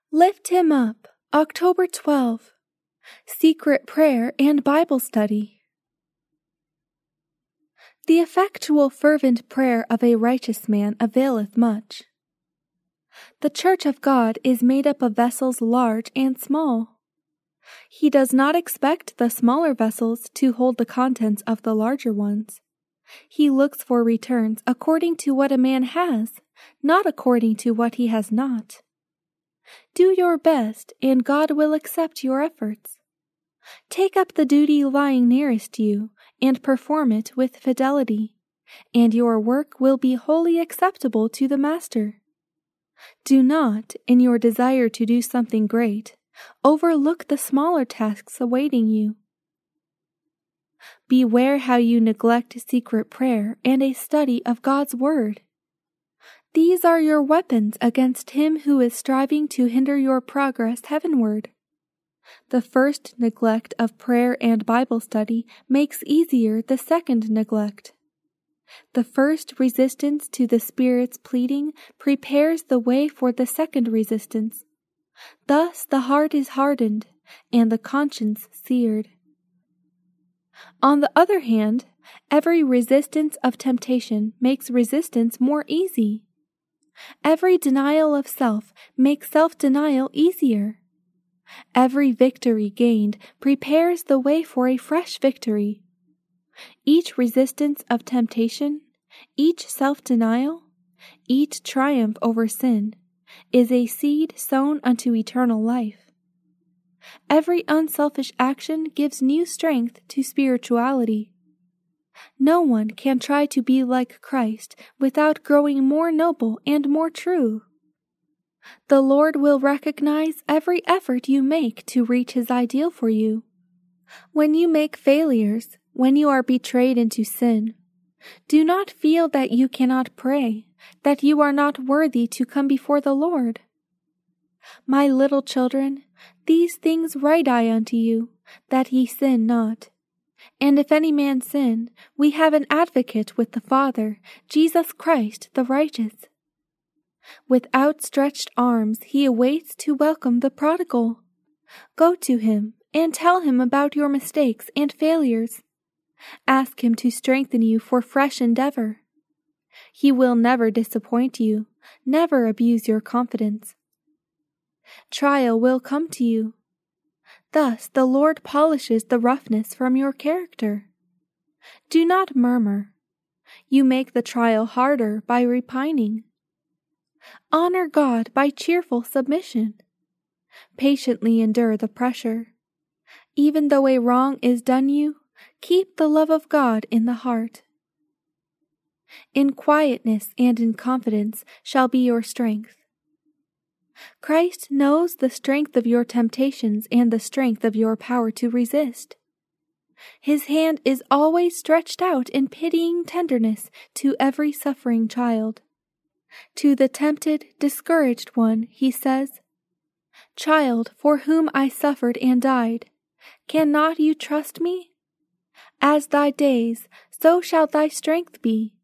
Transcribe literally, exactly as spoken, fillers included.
Lift Him Up, October twelfth. Secret Prayer and Bible Study. The effectual fervent prayer of a righteous man availeth much. The church of God is made up of vessels large and small. He does not expect the smaller vessels to hold the contents of the larger ones. He looks for returns according to what a man has, not according to what he has not. Do your best, and God will accept your efforts. Take up the duty lying nearest you, and perform it with fidelity, and your work will be wholly acceptable to the Master. Do not, in your desire to do something great, overlook the smaller tasks awaiting you. Beware how you neglect secret prayer and a study of God's Word. These are your weapons against him who is striving to hinder your progress heavenward. The first neglect of prayer and Bible study makes easier the second neglect. The first resistance to the Spirit's pleading prepares the way for the second resistance. Thus the heart is hardened, and the conscience seared. On the other hand, every resistance of temptation makes resistance more easy. Every denial of self makes self-denial easier. Every victory gained prepares the way for a fresh victory. Each resistance of temptation, each self-denial, each triumph over sin, is a seed sown unto eternal life. Every unselfish action gives new strength to spirituality. No one can try to be like Christ without growing more noble and more true. The Lord will recognize every effort you make to reach His ideal for you. When you make failures, when you are betrayed into sin, do not feel that you cannot pray, that you are not worthy to come before the Lord. My little children, these things write I unto you, that ye sin not. And if any man sin, we have an advocate with the Father, Jesus Christ the righteous. With outstretched arms he awaits to welcome the prodigal. Go to him and tell him about your mistakes and failures. Ask him to strengthen you for fresh endeavor. He will never disappoint you, never abuse your confidence. Trial will come to you. Thus the Lord polishes the roughness from your character. Do not murmur. You make the trial harder by repining. Honor God by cheerful submission. Patiently endure the pressure. Even though a wrong is done you, keep the love of God in the heart. In quietness and in confidence shall be your strength. Christ knows the strength of your temptations and the strength of your power to resist. His hand is always stretched out in pitying tenderness to every suffering child. To the tempted, discouraged one, he says, "Child, for whom I suffered and died, cannot you trust me? As thy days, so shall thy strength be.